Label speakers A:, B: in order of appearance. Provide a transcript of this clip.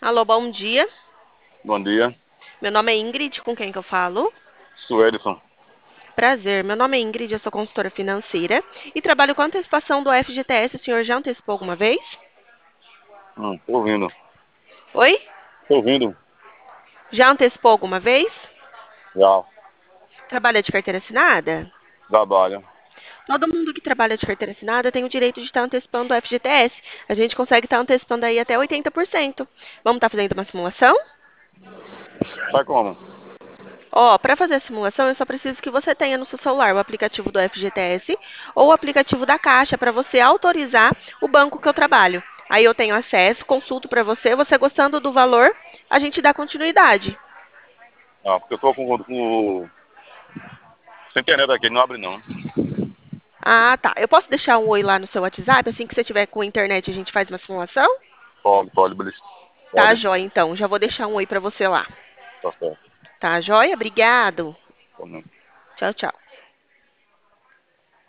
A: Alô, bom dia.
B: Bom dia,
A: Meu nome é Ingrid, com quem que eu falo?
B: sou Edson.
A: Prazer, meu nome é Ingrid, eu sou consultora financeira e trabalho com antecipação do FGTS. O senhor já antecipou alguma vez?
B: Tô ouvindo.
A: Oi?
B: Tô ouvindo.
A: Já antecipou alguma vez?
B: Já,
A: Trabalha de carteira assinada?
B: trabalho.
A: Todo mundo que trabalha de carteira assinada tem o direito de estar antecipando o FGTS. A gente consegue estar antecipando aí até 80%. Vamos estar fazendo uma simulação?
B: Sai como?
A: Ó, para fazer a simulação, eu só preciso que você tenha no seu celular o aplicativo do FGTS ou o aplicativo da Caixa para você autorizar o banco que eu trabalho. Aí eu tenho acesso, consulto para você, você gostando do valor, a gente dá continuidade.
B: Porque eu tô sem internet aqui, não abre não.
A: Ah, tá. Eu posso deixar um oi lá no seu WhatsApp, assim que você tiver com a internet a gente faz uma simulação?
B: Pode,
A: Tá,
B: pode.
A: joia, então. Já vou deixar um oi para você lá.
B: Tá certo.
A: Tá, joia? Obrigado.
B: Tá, não.
A: Tchau, tchau.